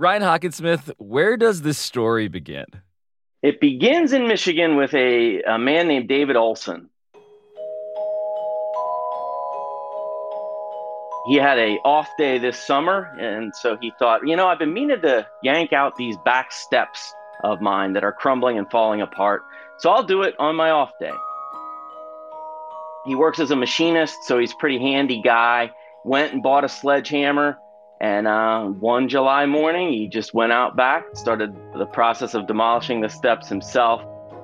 Ryan Hawkinsmith, where does this story begin? It begins in Michigan with a man named David Olson. He had a off day this summer, and so he thought, I've been meaning to yank out these back steps of mine that are crumbling and falling apart, so I'll do it on my off day. He works as a machinist, so he's a pretty handy guy. Went and bought a sledgehammer, and one July morning, he just went out back, started the process of demolishing the steps himself.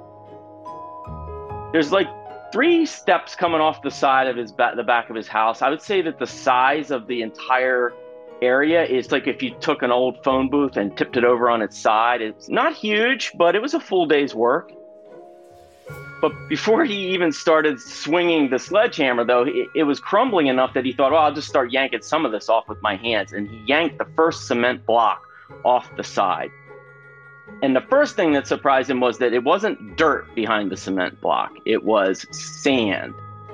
There's like 3 steps coming off the side of the back of his house. I would say that the size of the entire area is like if you took an old phone booth and tipped it over on its side. It's not huge, but it was a full day's work. But before he even started swinging the sledgehammer, though, it was crumbling enough that he thought, I'll just start yanking some of this off with my hands. And he yanked the first cement block off the side. And the first thing that surprised him was that it wasn't dirt behind the cement block. It was sand.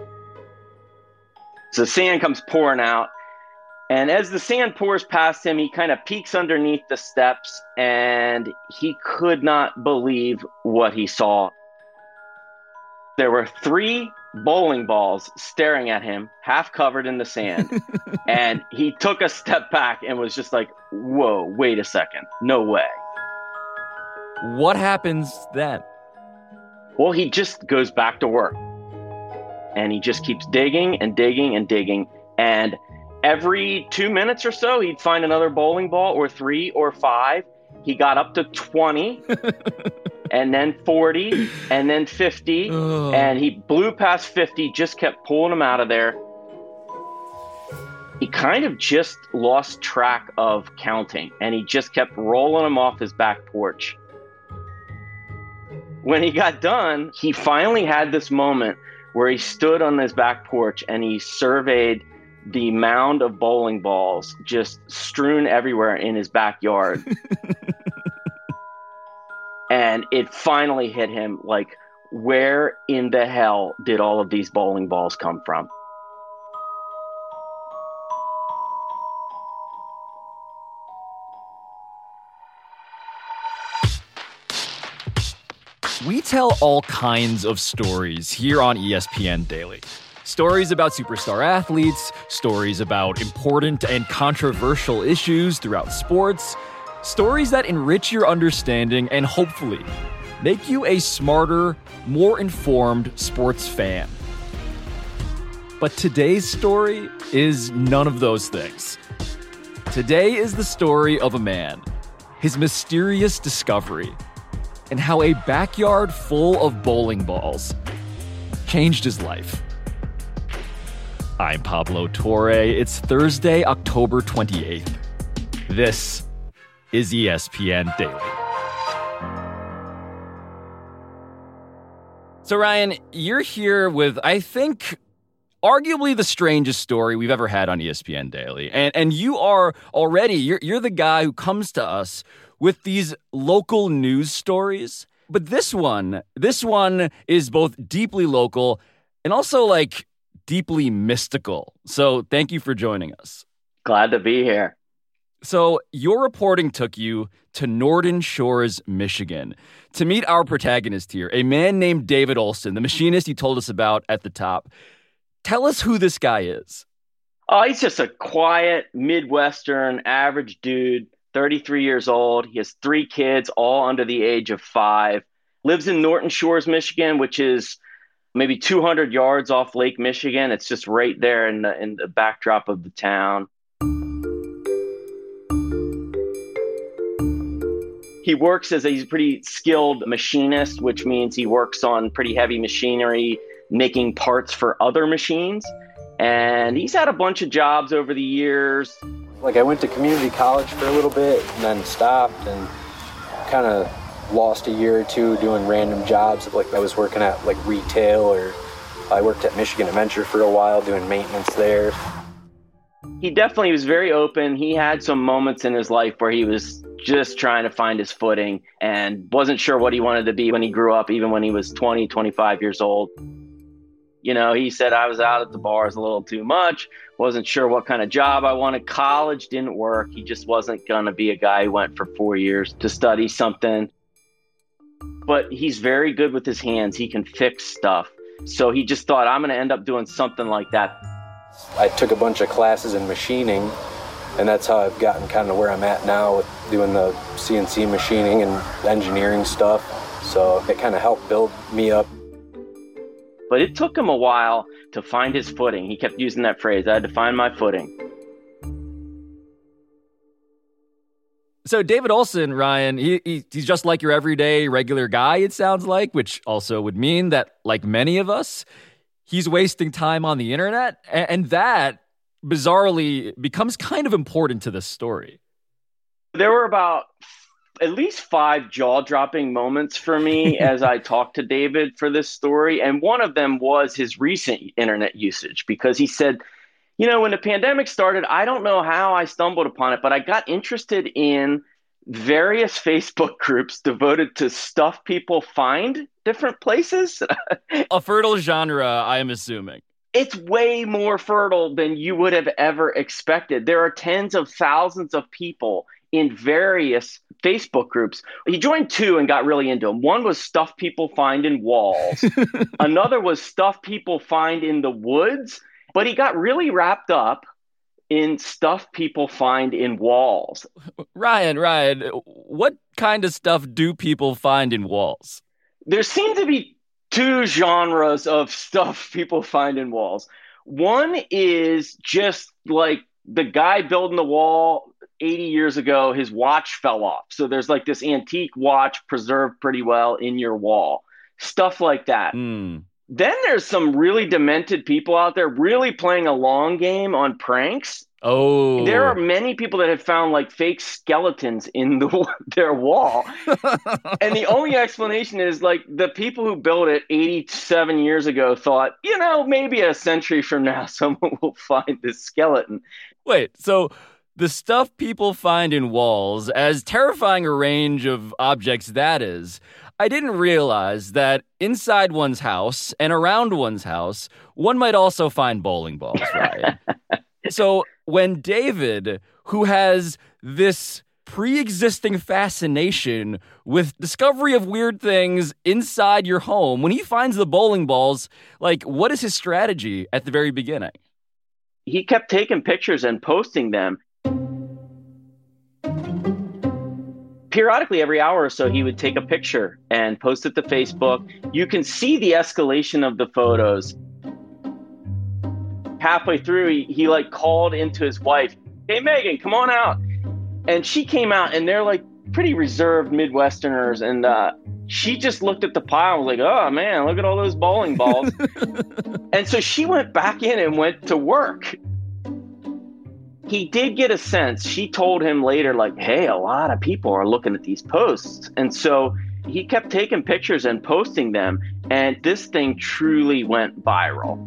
So sand comes pouring out. And as the sand pours past him, he kind of peeks underneath the steps, and he could not believe what he saw. There were 3 bowling balls staring at him, half covered in the sand. And he took a step back and was just like, whoa, wait a second. No way. What happens then? Well, he just goes back to work. And he just keeps digging and digging and digging. And every 2 minutes or so, he'd find another bowling ball, or 3 or 5. He got up to 20, and then 40, and then 50. And he blew past 50, just kept pulling them out of there. He kind of just lost track of counting, and he just kept rolling them off his back porch. When he got done, he finally had this moment where he stood on his back porch and he surveyed the mound of bowling balls just strewn everywhere in his backyard. And it finally hit him, like, where in the hell did all of these bowling balls come from? We tell all kinds of stories here on ESPN Daily. Stories about superstar athletes, stories about important and controversial issues throughout sports, stories that enrich your understanding and hopefully make you a smarter, more informed sports fan. But today's story is none of those things. Today is the story of a man, his mysterious discovery, and how a backyard full of bowling balls changed his life. I'm Pablo Torre. It's Thursday, October 28th. This is ESPN Daily. So Ryan, you're here with, I think, arguably the strangest story we've ever had on ESPN Daily. And you are already, you're the guy who comes to us with these local news stories. But this one is both deeply local and also like deeply mystical. So thank you for joining us. Glad to be here. So your reporting took you to Norton Shores, Michigan, to meet our protagonist here, a man named David Olson, the machinist you told us about at the top. Tell us who this guy is. Oh, he's just a quiet, Midwestern, average dude, 33 years old. He has 3 kids, all under the age of 5. Lives in Norton Shores, Michigan, which is maybe 200 yards off Lake Michigan. It's just right there in the backdrop of the town. He works as a pretty skilled machinist, which means he works on pretty heavy machinery, making parts for other machines. And he's had a bunch of jobs over the years. Like, I went to community college for a little bit and then stopped and kind of lost a year or two doing random jobs. Like, I was working at like retail, or I worked at Michigan Adventure for a while doing maintenance there. He definitely was very open. He had some moments in his life where he was just trying to find his footing and wasn't sure what he wanted to be when he grew up, even when he was 20, 25 years old. He said I was out at the bars a little too much, wasn't sure what kind of job I wanted. College didn't work. He just wasn't going to be a guy who went for 4 years to study something. But he's very good with his hands. He can fix stuff. So he just thought, I'm going to end up doing something like that. I took a bunch of classes in machining, and that's how I've gotten kind of where I'm at now with doing the CNC machining and engineering stuff. So it kind of helped build me up. But it took him a while to find his footing. He kept using that phrase, I had to find my footing. So David Olson, Ryan, he's just like your everyday regular guy, it sounds like, which also would mean that, like many of us, he's wasting time on the internet. And that, bizarrely, becomes kind of important to this story. There were about at least 5 jaw-dropping moments for me as I talked to David for this story. And one of them was his recent internet usage, because he said, when the pandemic started, I don't know how I stumbled upon it, but I got interested in various Facebook groups devoted to stuff people find different places. A fertile genre, I am assuming. It's way more fertile than you would have ever expected. There are tens of thousands of people in various Facebook groups. He joined 2 and got really into them. One was stuff people find in walls. Another was stuff people find in the woods. But he got really wrapped up in stuff people find in walls. Ryan, what kind of stuff do people find in walls? There seem to be 2 genres of stuff people find in walls. One is just like the guy building the wall 80 years ago, his watch fell off. So there's like this antique watch preserved pretty well in your wall. Stuff like that. Then there's some really demented people out there really playing a long game on pranks. Oh. There are many people that have found like fake skeletons in their wall. And the only explanation is like the people who built it 87 years ago thought, maybe a century from now, someone will find this skeleton. Wait, so the stuff people find in walls, as terrifying a range of objects that is, I didn't realize that inside one's house and around one's house, one might also find bowling balls, Ryan. So when David, who has this pre-existing fascination with discovery of weird things inside your home, when he finds the bowling balls, what is his strategy at the very beginning? He kept taking pictures and posting them. Periodically, every hour or so, he would take a picture and post it to Facebook. You can see the escalation of the photos. Halfway through, he called into his wife, "Hey, Megan, come on out." And she came out, and they're pretty reserved Midwesterners. And she just looked at the pile and was like, "Oh, man, look at all those bowling balls." And so she went back in and went to work. He did get a sense. She told him later, hey, a lot of people are looking at these posts. And so he kept taking pictures and posting them. And this thing truly went viral.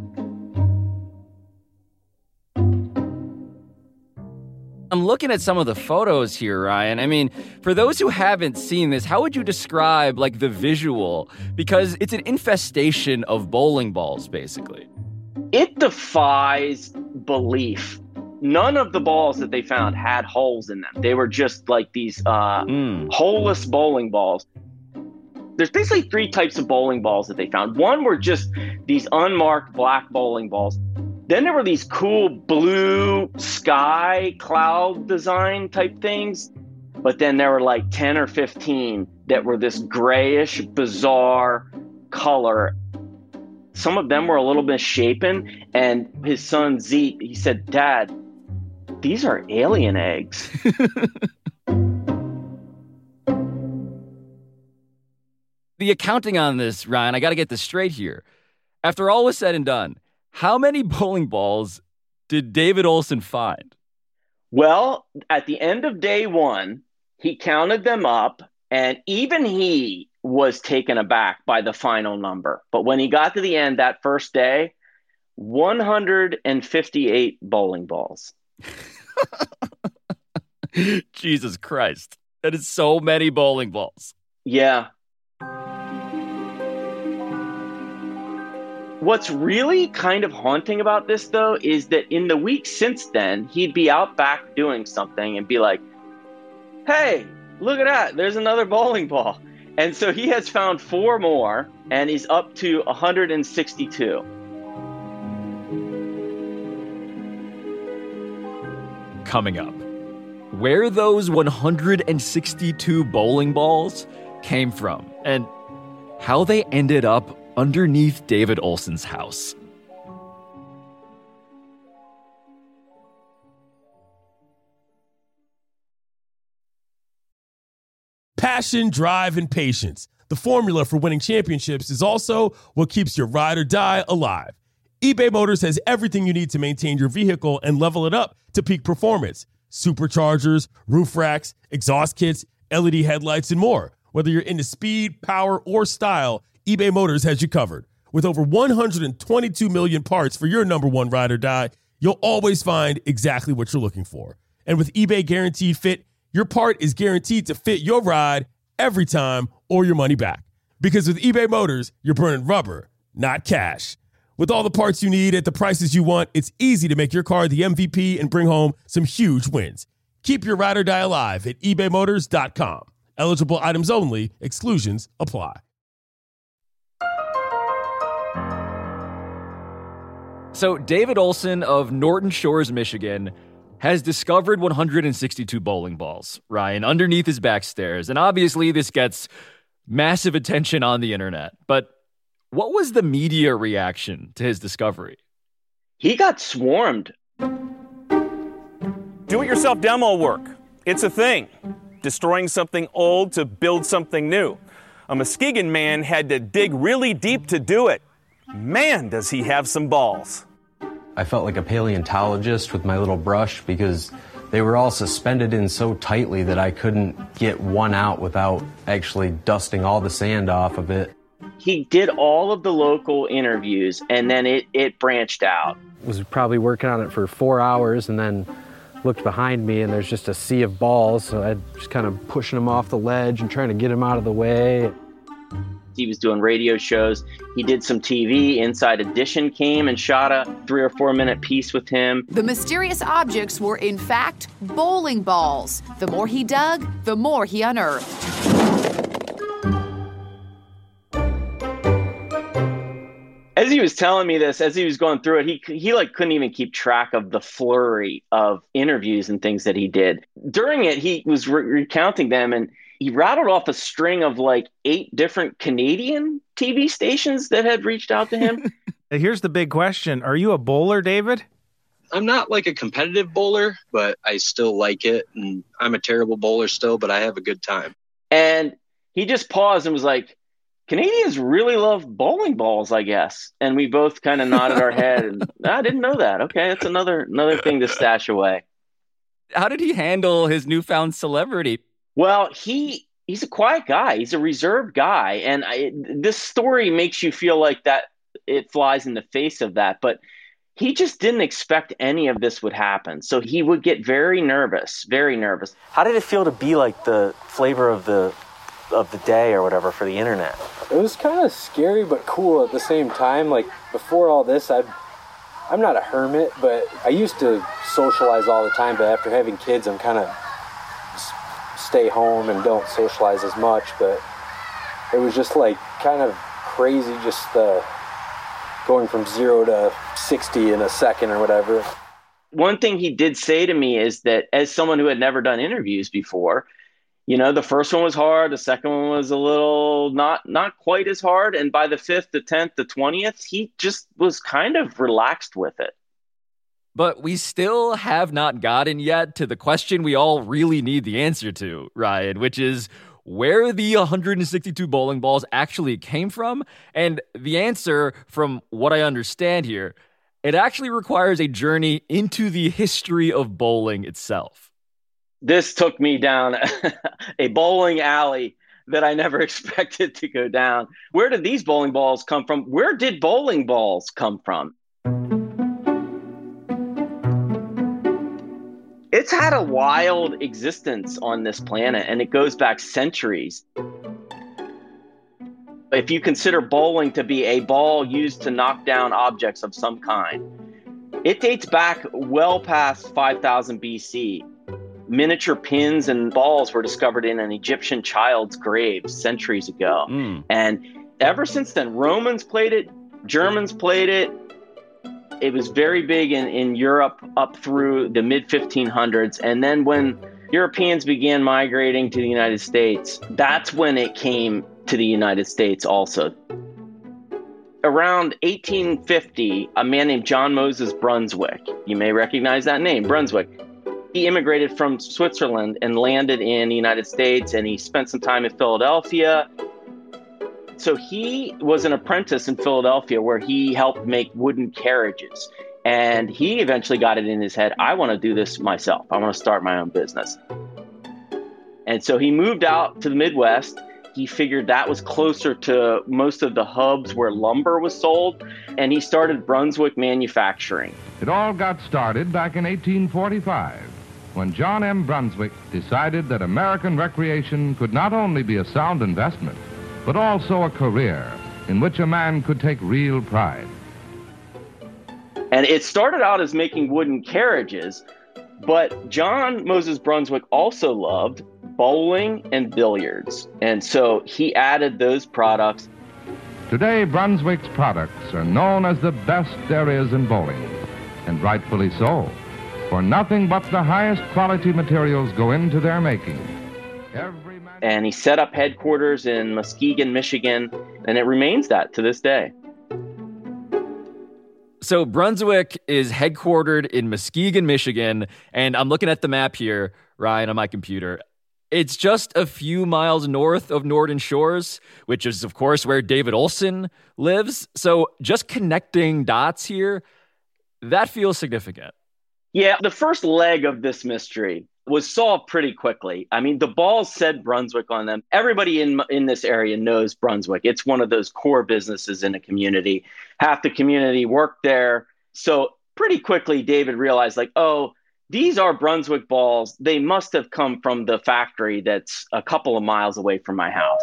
I'm looking at some of the photos here, Ryan. I mean, for those who haven't seen this, how would you describe the visual? Because it's an infestation of bowling balls, basically. It defies belief. None of the balls that they found had holes in them. They were just these holeless bowling balls. There's basically 3 types of bowling balls that they found. One were just these unmarked black bowling balls. Then there were these cool blue sky cloud design type things. But then there were 10 or 15 that were this grayish, bizarre color. Some of them were a little misshapen. And his son, Zeke, he said, "Dad, these are alien eggs." The accounting on this, Ryan, I got to get this straight here. After all was said and done, how many bowling balls did David Olson find? Well, at the end of day 1, he counted them up, and even he was taken aback by the final number. But when he got to the end that first day, 158 bowling balls. Jesus Christ. That is so many bowling balls. Yeah. What's really kind of haunting about this, though, is that in the weeks since then, he'd be out back doing something and be like, hey, look at that, there's another bowling ball. And so he has found 4 more, and he's up to 162. Coming up, where those 162 bowling balls came from and how they ended up underneath David Olson's house. Passion, drive, and patience. The formula for winning championships is also what keeps your ride or die alive. eBay Motors has everything you need to maintain your vehicle and level it up to peak performance. Superchargers, roof racks, exhaust kits, LED headlights, and more. Whether you're into speed, power, or style, eBay Motors has you covered. With over 122 million parts for your number one ride or die, you'll always find exactly what you're looking for. And with eBay Guaranteed Fit, your part is guaranteed to fit your ride every time or your money back. Because with eBay Motors, you're burning rubber, not cash. With all the parts you need at the prices you want, it's easy to make your car the MVP and bring home some huge wins. Keep your ride or die alive at ebaymotors.com. Eligible items only. Exclusions apply. So David Olson of Norton Shores, Michigan, has discovered 162 bowling balls, Ryan, underneath his back stairs. And obviously this gets massive attention on the internet. But what was the media reaction to his discovery? He got swarmed. Do-it-yourself demo work. It's a thing. Destroying something old to build something new. A Muskegon man had to dig really deep to do it. Man, does he have some balls. I felt like a paleontologist with my little brush because they were all suspended in so tightly that I couldn't get one out without actually dusting all the sand off of it. He did all of the local interviews, and then it branched out. Was probably working on it for 4 hours and then looked behind me and there's just a sea of balls. So I just kind of pushing them off the ledge and trying to get them out of the way. He was doing radio shows. He did some TV. Inside Edition came and shot a 3 or 4 minute piece with him. The mysterious objects were, in fact, bowling balls. The more he dug, the more he unearthed. As he was telling me this, as he was going through it, he like couldn't even keep track of the flurry of interviews and things that he did. During it, he was recounting them, and he rattled off a string of like 8 different Canadian TV stations that had reached out to him. Here's the big question. Are you a bowler, David? I'm not like a competitive bowler, but I still like it. And I'm a terrible bowler still, but I have a good time. And he just paused and was like, Canadians really love bowling balls, I guess. And we both kind of nodded our head and I didn't know that. Okay, that's another thing to stash away. How did he handle his newfound celebrity? Well, he's a quiet guy. He's a reserved guy. And this story makes you feel like that it flies in the face of that. But he just didn't expect any of this would happen. So he would get very nervous, very nervous. How did it feel to be like the flavor of the day or whatever for the internet? It was kind of scary but cool at the same time. Like before all this, I'm not a hermit, but I used to socialize all the time. But after having kids, I'm kind of stay home and don't socialize as much. But it was just like kind of crazy, just going from 0 to 60 in a second or whatever. One thing he did say to me is that as someone who had never done interviews before, you know, the first one was hard. The second one was a little not quite as hard. And by the 5th, the 10th, the 20th, he just was kind of relaxed with it. But we still have not gotten yet to the question we all really need the answer to, Ryan, which is where the 162 bowling balls actually came from. And the answer, from what I understand here, it actually requires a journey into the history of bowling itself. This took me down a bowling alley that I never expected to go down. Where did these bowling balls come from? Where did bowling balls come from? It's had a wild existence on this planet, and it goes back centuries. If you consider bowling to be a ball used to knock down objects of some kind, it dates back well past 5000 BC. Miniature pins and balls were discovered in an Egyptian child's grave centuries ago. And ever since then, Romans played it, Germans played it. It was very big in Europe up through the mid-1500s. And then when Europeans began migrating to the United States, that's when it came to the United States also. Around 1850, a man named John Moses Brunswick, you may recognize that name, Brunswick, he immigrated from Switzerland and landed in the United States, and he spent some time in Philadelphia. So he was an apprentice in Philadelphia where he helped make wooden carriages. And he eventually got it in his head, I want to do this myself. I want to start my own business. And so he moved out to the Midwest. He figured that was closer to most of the hubs where lumber was sold, and he started Brunswick Manufacturing. It all got started back in 1845, when John M. Brunswick decided that American recreation could not only be a sound investment, but also a career in which a man could take real pride. And it started out as making wooden carriages, but John Moses Brunswick also loved bowling and billiards. And so he added those products. Today, Brunswick's products are known as the best there is in bowling, and rightfully so, for nothing but the highest quality materials go into their making. And he set up headquarters in Muskegon, Michigan, and it remains that to this day. So Brunswick is headquartered in Muskegon, Michigan, and I'm looking at the map here, Ryan, on my computer. It's just a few miles north of Norton Shores, which is, of course, where David Olson lives. So just connecting dots here, that feels significant. Yeah, the first leg of this mystery was solved pretty quickly. I mean, the balls said Brunswick on them. Everybody in this area knows Brunswick. It's one of those core businesses in a community. Half the community worked there. So pretty quickly, David realized, like, oh, these are Brunswick balls. They must have come from the factory that's a couple of miles away from my house.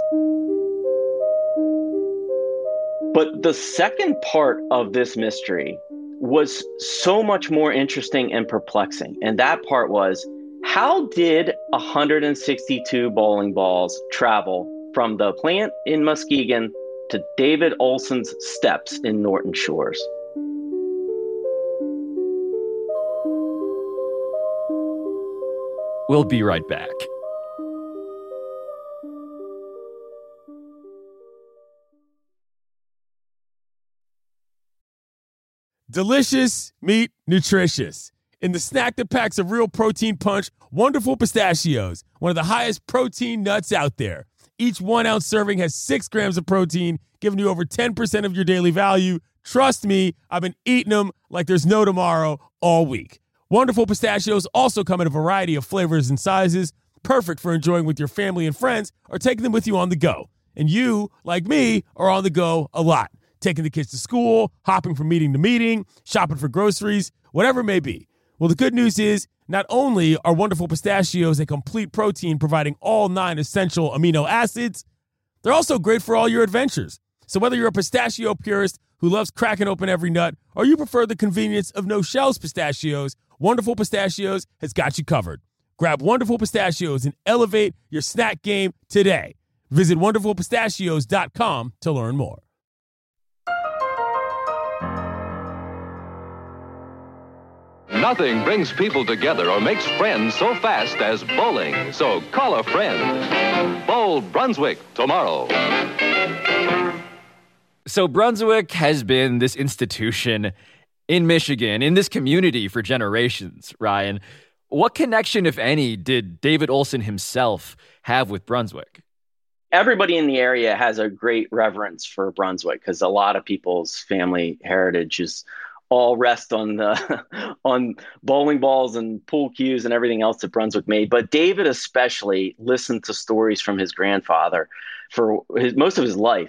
But the second part of this mystery was so much more interesting and perplexing. And that part was, how did 162 bowling balls travel from the plant in Muskegon to David Olson's steps in Norton Shores? We'll be right back. Delicious meat, nutritious. In the snack that packs a real protein punch, Wonderful Pistachios, one of the highest protein nuts out there. Each 1 ounce serving has 6 grams of protein, giving you over 10% of your daily value. Trust me, I've been eating them like there's no tomorrow all week. Wonderful Pistachios also come in a variety of flavors and sizes, perfect for enjoying with your family and friends or taking them with you on the go. And you, like me, are on the go a lot. Taking the kids to school, hopping from meeting to meeting, shopping for groceries, whatever it may be. Well, the good news is not only are Wonderful Pistachios a complete protein providing all 9 essential amino acids, they're also great for all your adventures. So whether you're a pistachio purist who loves cracking open every nut or you prefer the convenience of no-shells pistachios, Wonderful Pistachios has got you covered. Grab Wonderful Pistachios and elevate your snack game today. Visit WonderfulPistachios.com to learn more. Nothing brings people together or makes friends so fast as bowling. So call a friend. Bowl Brunswick tomorrow. So Brunswick has been this institution in Michigan, in this community for generations, Ryan. What connection, if any, did David Olson himself have with Brunswick? Everybody in the area has a great reverence for Brunswick because a lot of people's family heritage is all rest on on bowling balls and pool cues and everything else that Brunswick made. But David especially listened to stories from his grandfather for most of his life.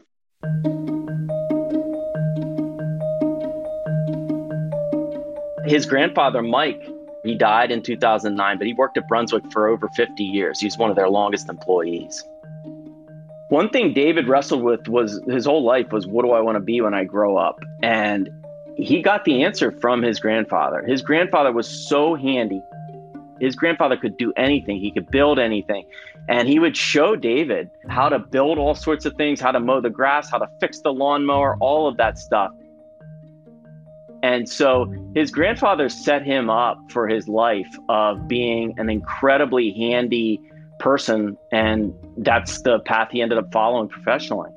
His grandfather, Mike, he died in 2009, but he worked at Brunswick for over 50 years. He's one of their longest employees. One thing David wrestled with was his whole life was, what do I want to be when I grow up? And he got the answer from his grandfather. His grandfather was so handy. His grandfather could do anything. He could build anything. And he would show David how to build all sorts of things, how to mow the grass, how to fix the lawnmower, all of that stuff. And so his grandfather set him up for his life of being an incredibly handy person, and that's the path he ended up following professionally.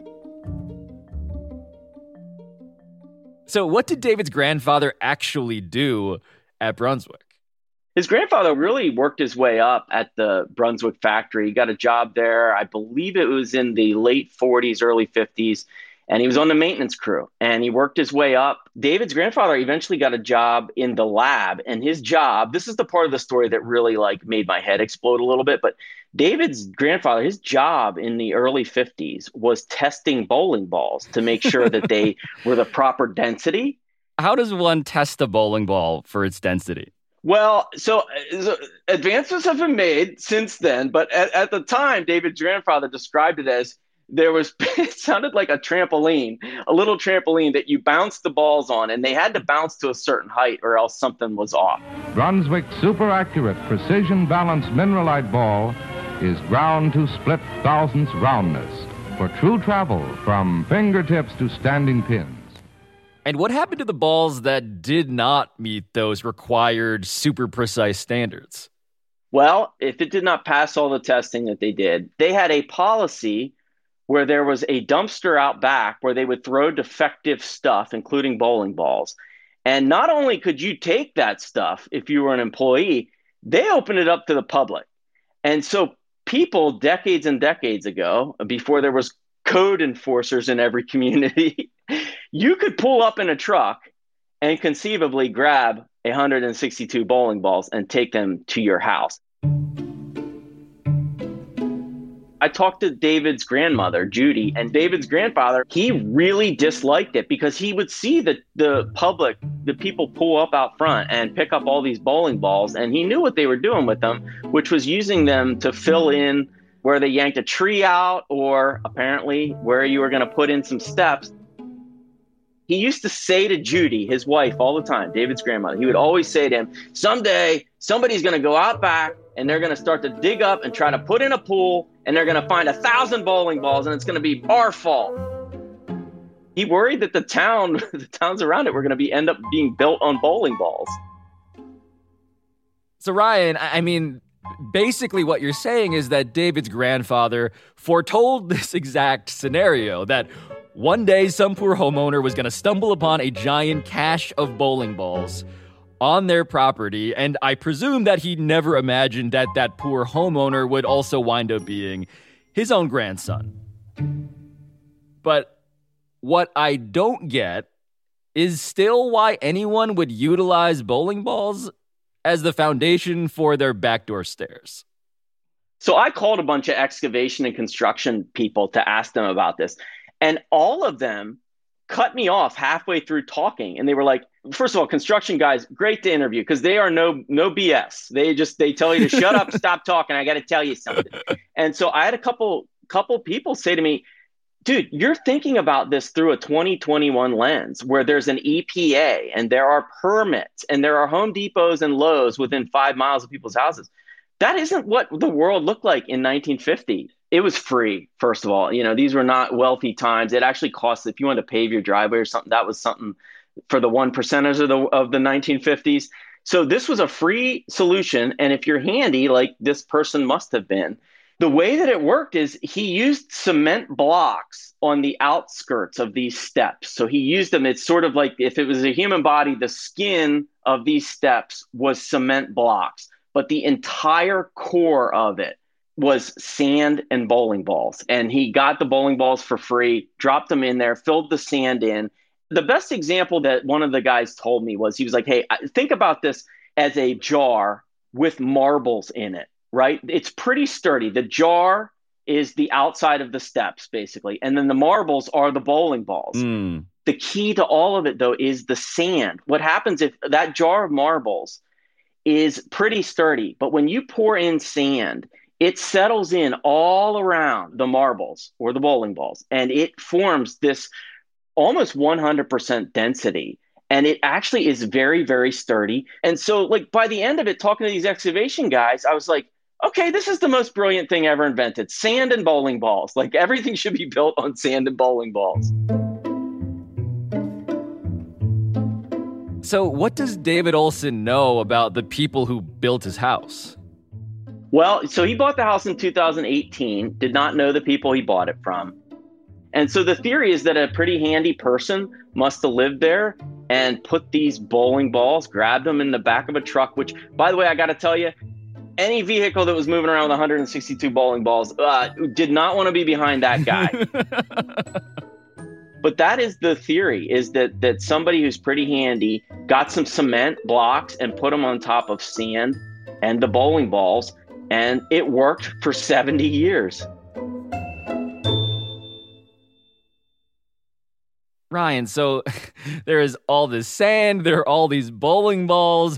So what did David's grandfather actually do at Brunswick? His grandfather really worked his way up at the Brunswick factory. He got a job there. I believe it was in the late 40s, early 50s. And he was on the maintenance crew, and he worked his way up. David's grandfather eventually got a job in the lab, and his job, this is the part of the story that really made my head explode a little bit. But David's grandfather, his job in the early 50s was testing bowling balls to make sure that they were the proper density. How does one test a bowling ball for its density? Well, so advancements have been made since then, but at the time, David's grandfather described it as it sounded like a trampoline, a little trampoline that you bounced the balls on, and they had to bounce to a certain height or else something was off. Brunswick's super accurate precision balanced mineralite ball is ground to split thousandths roundness for true travel from fingertips to standing pins. And what happened to the balls that did not meet those required super precise standards? Well, if it did not pass all the testing that they did, they had a policy where there was a dumpster out back where they would throw defective stuff, including bowling balls. And not only could you take that stuff if you were an employee, they opened it up to the public. And so people decades and decades ago, before there was code enforcers in every community, you could pull up in a truck and conceivably grab 162 bowling balls and take them to your house. I talked to David's grandmother, Judy, and David's grandfather, he really disliked it because he would see the public, the people pull up out front and pick up all these bowling balls, and he knew what they were doing with them, which was using them to fill in where they yanked a tree out or apparently where you were going to put in some steps. He used to say to Judy, his wife, all the time, David's grandmother, he would always say to him, someday somebody's going to go out back and they're going to start to dig up and try to put in a pool, and they're going to find 1,000 bowling balls, and it's going to be our fault. He worried that the towns around it were going to end up being built on bowling balls. So Ryan, I mean, basically what you're saying is that David's grandfather foretold this exact scenario, that one day some poor homeowner was going to stumble upon a giant cache of bowling balls on their property, and I presume that he never imagined that that poor homeowner would also wind up being his own grandson. But what I don't get is still why anyone would utilize bowling balls as the foundation for their backdoor stairs. So I called a bunch of excavation and construction people to ask them about this, and all of them cut me off halfway through talking. And they were like, first of all, construction guys, great to interview because they are no BS. They tell you to shut up, stop talking. I got to tell you something. And so I had a couple people say to me, dude, you're thinking about this through a 2021 lens where there's an EPA and there are permits and there are Home Depots and Lowe's within 5 miles of people's houses. That isn't what the world looked like in 1950. It was free, first of all. You know, these were not wealthy times. It actually cost, if you wanted to pave your driveway or something, that was something for the 1%ers of the 1950s. So this was a free solution. And if you're handy, like this person must have been, the way that it worked is he used cement blocks on the outskirts of these steps. So he used them. It's sort of like if it was a human body, the skin of these steps was cement blocks, but the entire core of it was sand and bowling balls. And he got the bowling balls for free, dropped them in there, filled the sand in. The best example that one of the guys told me was, he was like, hey, think about this as a jar with marbles in it, right? It's pretty sturdy. The jar is the outside of the steps, basically. And then the marbles are the bowling balls. The key to all of it, though, is the sand. What happens if that jar of marbles is pretty sturdy, but when you pour in sand, it settles in all around the marbles or the bowling balls, and it forms this almost 100% density. And it actually is very, very sturdy. And so, like, by the end of it, talking to these excavation guys, I was like, okay, this is the most brilliant thing ever invented. Sand and bowling balls. Like, everything should be built on sand and bowling balls. So what does David Olson know about the people who built his house? Well, so he bought the house in 2018, did not know the people he bought it from. And so the theory is that a pretty handy person must have lived there and put these bowling balls, grabbed them in the back of a truck, which, by the way, I got to tell you, any vehicle that was moving around with 162 bowling balls did not want to be behind that guy. But that is the theory, is that somebody who's pretty handy got some cement blocks and put them on top of sand and the bowling balls, and it worked for 70 years. Ryan, so there is all this sand, there are all these bowling balls,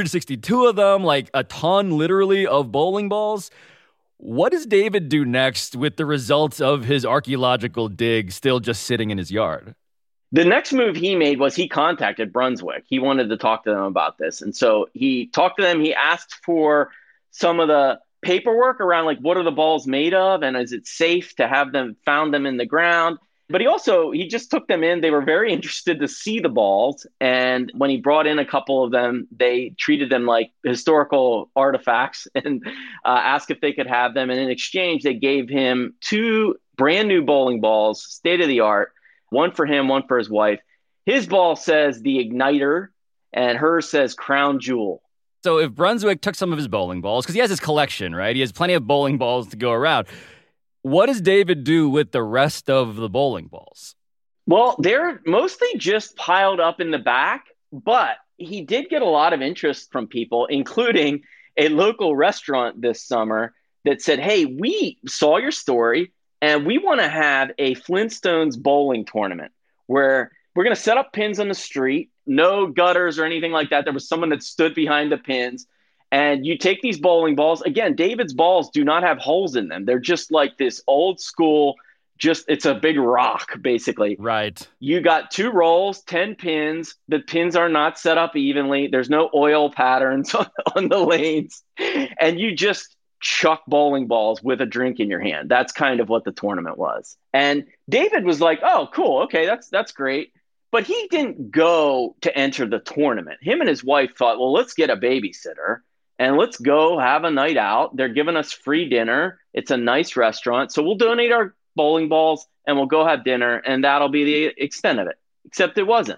162 of them, like a ton literally of bowling balls. What does David do next with the results of his archaeological dig still just sitting in his yard? The next move he made was he contacted Brunswick. He wanted to talk to them about this. And so he talked to them. He asked for some of the paperwork around, like, what are the balls made of? And is it safe to have them found them in the ground? But he just took them in. They were very interested to see the balls. And when he brought in a couple of them, they treated them like historical artifacts and asked if they could have them. And in exchange, they gave him 2 brand new bowling balls, state of the art, one for him, one for his wife. His ball says the Igniter and hers says Crown Jewel. So if Brunswick took some of his bowling balls, because he has his collection, right? He has plenty of bowling balls to go around. What does David do with the rest of the bowling balls? Well, they're mostly just piled up in the back, but he did get a lot of interest from people, including a local restaurant this summer that said, hey, we saw your story and we want to have a Flintstones bowling tournament where we're going to set up pins on the street, no gutters or anything like that. There was someone that stood behind the pins. And you take these bowling balls. Again, David's balls do not have holes in them. They're just like this old school, it's a big rock, basically. Right. You got 2 rolls, 10 pins. The pins are not set up evenly. There's no oil patterns on the lanes. And you just chuck bowling balls with a drink in your hand. That's kind of what the tournament was. And David was like, oh, cool. Okay, that's great. But he didn't go to enter the tournament. Him and his wife thought, well, let's get a babysitter. And let's go have a night out. They're giving us free dinner. It's a nice restaurant. So we'll donate our bowling balls and we'll go have dinner. And that'll be the extent of it. Except it wasn't.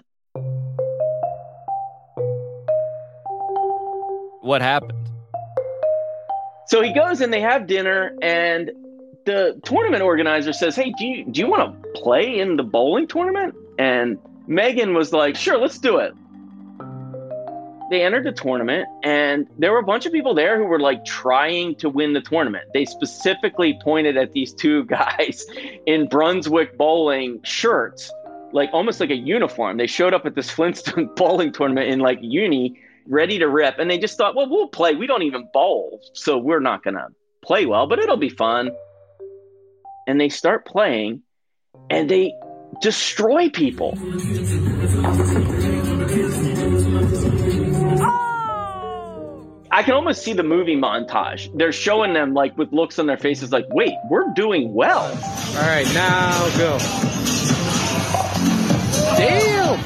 What happened? So he goes and they have dinner. And the tournament organizer says, hey, do you want to play in the bowling tournament? And Megan was like, sure, let's do it. They entered the tournament, and there were a bunch of people there who were like trying to win the tournament. They specifically pointed at these 2 guys in Brunswick bowling shirts, like almost like a uniform. They showed up at this Flintstone bowling tournament in like uni, ready to rip. And they just thought, well, we'll play. We don't even bowl, so we're not going to play well, but it'll be fun. And they start playing, and they destroy people. I can almost see the movie montage. They're showing them like with looks on their faces like, wait, we're doing well. All right, now go. Damn!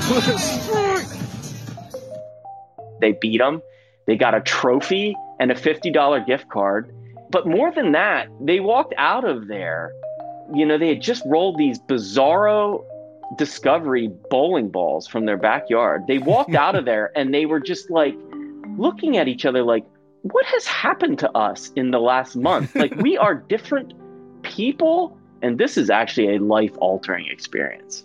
They beat them. They got a trophy and a $50 gift card. But more than that, they walked out of there. You know, they had just rolled these bizarro Discovery bowling balls from their backyard. They walked out of there and they were just like looking at each other like, what has happened to us in the last month? Like, we are different people, and this is actually a life-altering experience.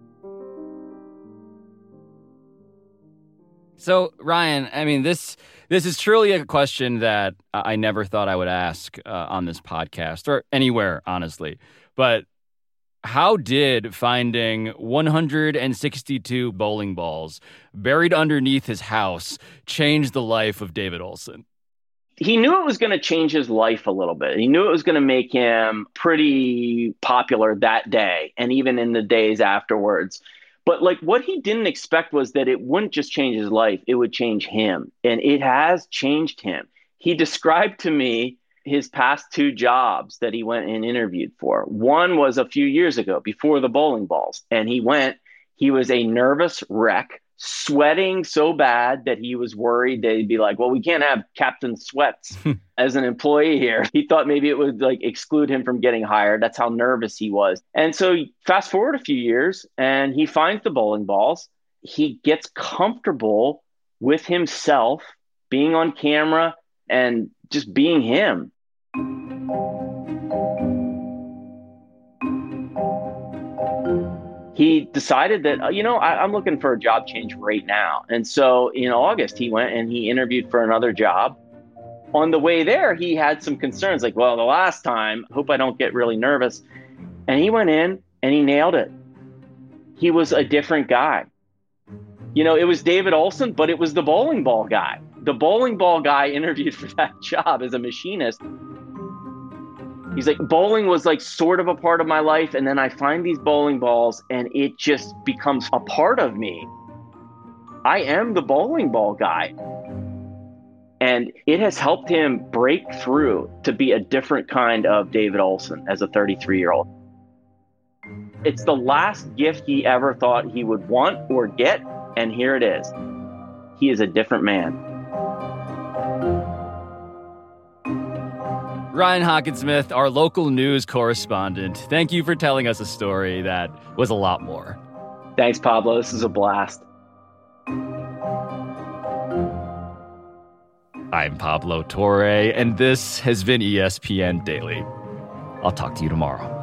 So, Ryan, I mean, this is truly a question that I never thought I would ask on this podcast or anywhere, honestly. But how did finding 162 bowling balls buried underneath his house change the life of David Olson? He knew it was going to change his life a little bit. He knew it was going to make him pretty popular that day and even in the days afterwards. But like what he didn't expect was that it wouldn't just change his life, it would change him. And it has changed him. He described to me his past 2 jobs that he went and interviewed for. One was a few years ago before the bowling balls. And he was a nervous wreck, sweating so bad that he was worried they'd be like, well, we can't have Captain Sweats as an employee here. He thought maybe it would like exclude him from getting hired. That's how nervous he was. And so fast forward a few years and he finds the bowling balls. He gets comfortable with himself being on camera and just being him. He decided that, I'm looking for a job change right now. And so in August, he went and he interviewed for another job. On the way there, he had some concerns like, well, the last time, hope I don't get really nervous. And he went in and he nailed it. He was a different guy. It was David Olson, but it was the bowling ball guy. The bowling ball guy interviewed for that job as a machinist. He's like, bowling was like sort of a part of my life. And then I find these bowling balls and it just becomes a part of me. I am the bowling ball guy. And it has helped him break through to be a different kind of David Olson as a 33-year-old. It's the last gift he ever thought he would want or get. And here it is. He is a different man. Ryan Hockensmith, our local news correspondent, thank you for telling us a story that was a lot more. Thanks, Pablo. This is a blast. I'm Pablo Torre, and this has been ESPN Daily. I'll talk to you tomorrow.